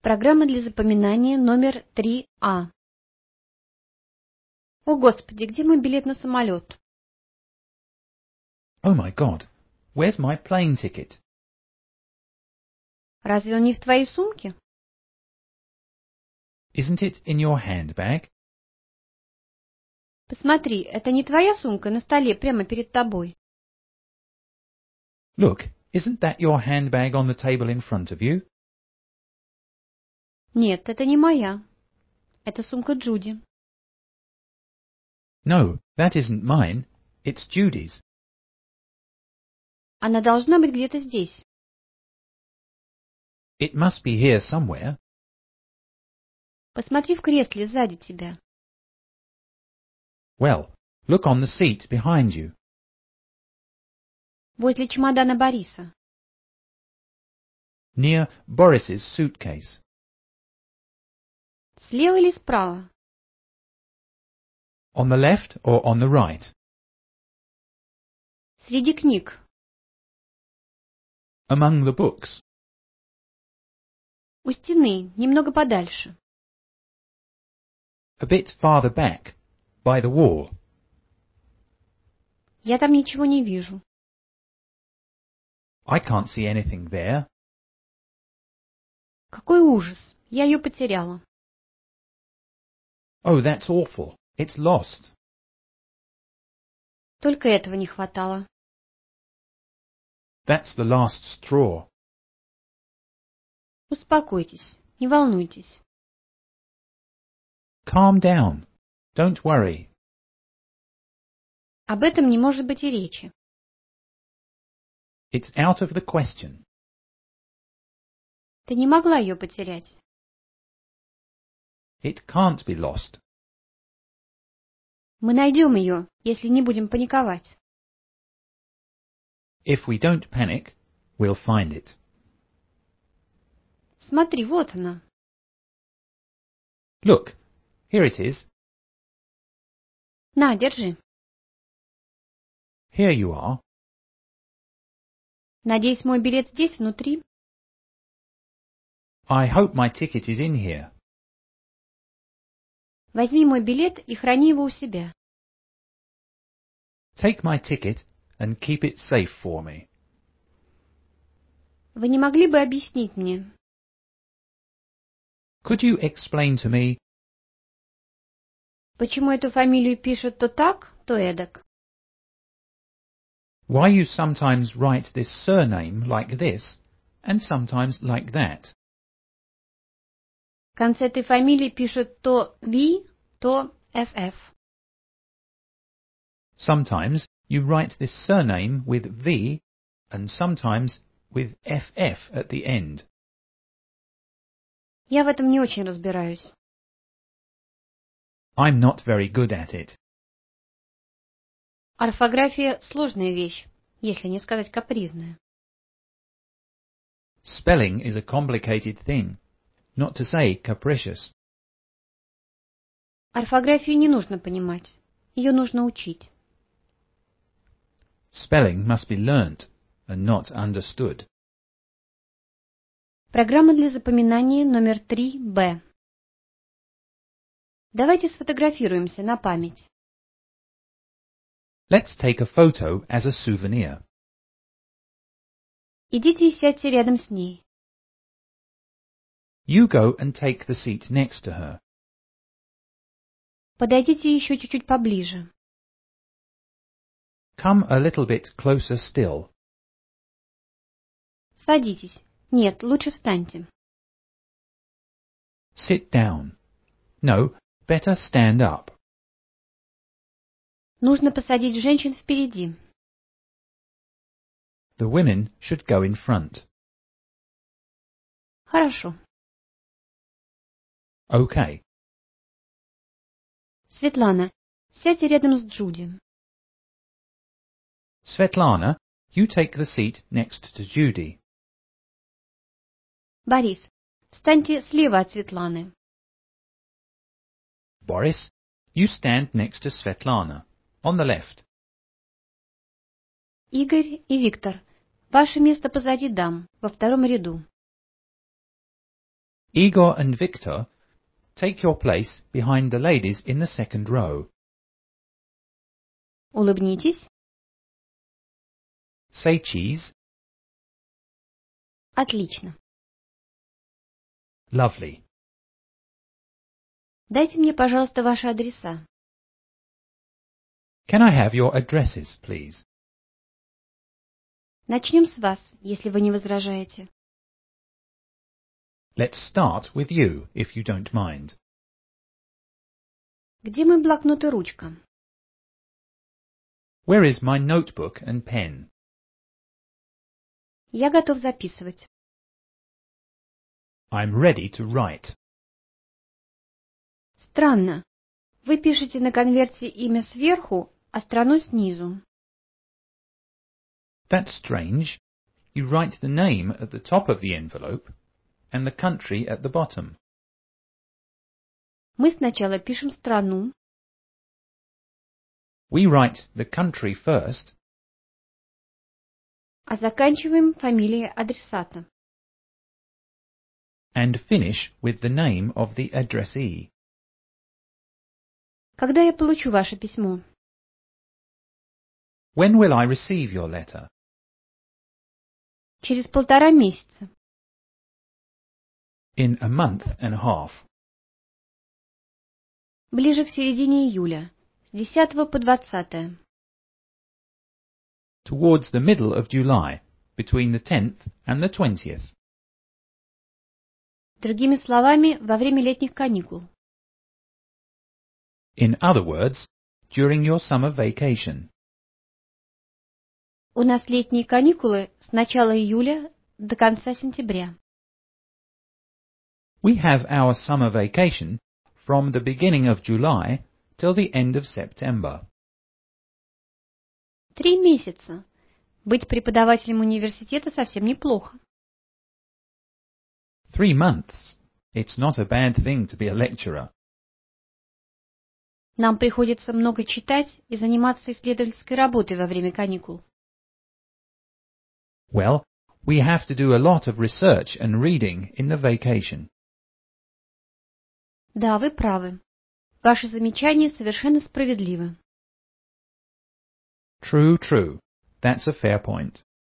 Программа для запоминания номер 3А. О, Господи, где мой билет на самолет? Oh my God, where's my plane ticket? Разве он не в твоей сумке? Isn't it in your handbag? Посмотри, это не твоя сумка на столе прямо перед тобой. Look, isn't that your handbag on the table in front of you? Нет, это не моя. Это сумка Джуди. No, that isn't mine. It's Judy's. Она должна быть где-то здесь. It must be here somewhere. Посмотри в кресле сзади тебя. Well, look on the seat behind you. Возле чемодана Бориса. Near Boris's suitcase. Слева или справа? On the left or on the right? Среди книг. Among the books. У стены, немного подальше. A bit farther back, by the wall. Я там ничего не вижу. I can't see anything there. Какой ужас! Я ее потеряла. Oh, that's awful. It's lost. Только этого не хватало. That's the last straw. Успокойтесь, не волнуйтесь. Calm down. Don't worry. Об этом не может быть и речи. It's out of the question. Ты не могла ее потерять. It can't be lost. Мы найдем ее, если не будем паниковать. If we don't panic, we'll find it. Смотри, вот она. Look, here it is. На, держи. Here you are. Надеюсь, мой билет здесь, внутри. I hope my ticket is in here. Возьми мой билет и храни его у себя. Take my ticket and keep it safe for me. Вы не могли бы объяснить мне, Could you explain to me почему эту фамилию пишут то так, то эдак? why you sometimes write this surname like this and sometimes like that? В конце этой фамилии пишут то V, то FF. Sometimes you write this surname with V and sometimes with FF at the end. Я в этом не очень разбираюсь. I'm not very good at it. Орфография – сложная вещь, если не сказать капризная. Spelling is a complicated thing, not to say capricious. Орфографию не нужно понимать, ее нужно учить. Spelling must be learnt and not understood. Программа для запоминания номер 3Б. Давайте сфотографируемся на память. Let's take a photo as a souvenir. Идите и сядьте рядом с ней. You go and take the seat next to her. Подойдите еще чуть-чуть поближе. Come a little bit closer still. Садитесь. Нет, лучше встаньте. Sit down. No, better stand up. Нужно посадить женщин впереди. The women should go in front. Хорошо. Okay. Светлана, сядьте рядом с Джуди. Svetlana, you take the seat next to Judy. Борис, встаньте слева от Светланы. Boris, you stand next to Svetlana, on the left. Игорь и Виктор, ваше место позади дам, во втором ряду. Igor and Victor, take your place behind the ladies in the second row. Улыбнитесь. Say cheese. Отлично. Lovely. Дайте мне, пожалуйста, ваши адреса. Can I have your addresses, please? Начнем с вас, если вы не возражаете. Let's start with you, if you don't mind. Где мой блокнот и ручка? Where is my notebook and pen? Я готов записывать. I'm ready to write. Странно. Вы пишете на конверте имя сверху, а страну снизу. That's strange. You write the name at the top of the envelope and the country at the bottom. Мы сначала пишем страну, We write the country first а заканчиваем фамилией адресата. and finish with the name of the addressee. Когда я получу ваше письмо? When will I receive your letter? Через 1,5 месяца. In a month and a half. Ближе к середине июля, с 10 по 20. Towards the middle of July, between the 10th and the 20th. Другими словами, во время летних каникул. In other words, during your summer vacation. У нас летние каникулы с начала июля до конца сентября. We have our summer vacation from the beginning of July till the end of September. 3 месяца. Быть преподавателем университета совсем неплохо. 3 months. It's not a bad thing to be a lecturer. Нам приходится много читать и заниматься исследовательской работой во время каникул. Well, we have to do a lot of research and reading in the vacation. Да, вы правы. Ваши замечания совершенно справедливы. True, true. That's a fair point.